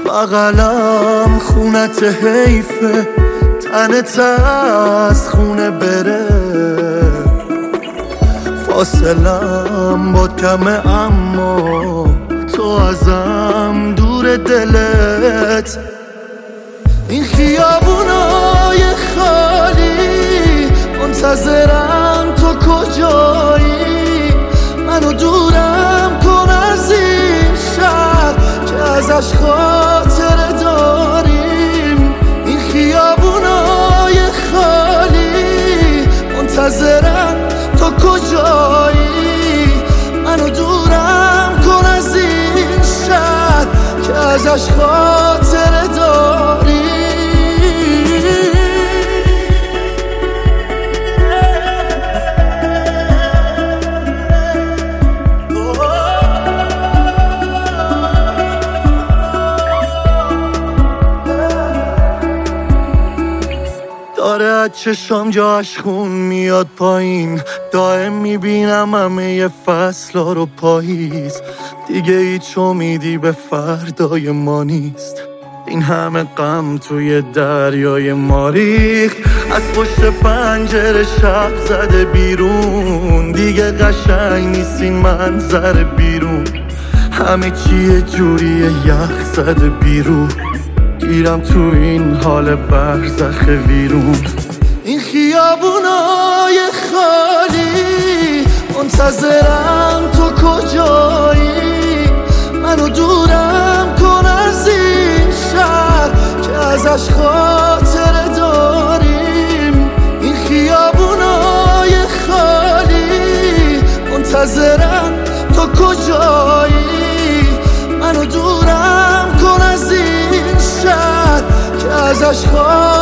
بغلم خونت حیفه، تنت از خونه بره. فاصلم باد کمه اما تو ازم دور دلت. این خیابونای خالی منتظرم تو کجایی. منو دورم کن از این شهر که ازش خاطره داریم. این خیابونای خالی منتظرم تو کجایی. منو دورم کن از این شهر که ازش خاطره داریم. داره از چشام جاش خون میاد پایین. دائم میبینم همه فصلا رو پاییز. دیگه هیچ امیدی به فردای ما نیست. این همه غم توی دریای ما ریخت. از پشت پنجره شب زده بیرون. دیگه قشنگ نیست این منظر بیرون. همه چیه جوریه یخ زده بیرون. گیرم تو این حال برزخ ویرون. این خیابونای خالی منتظرم تو کجایی. منو دورم کن از این شهر که ازش خاطره داریم. این خیابونای خالی منتظرم تو کجایی. منو دورم کن از این شهر که ازش خاطره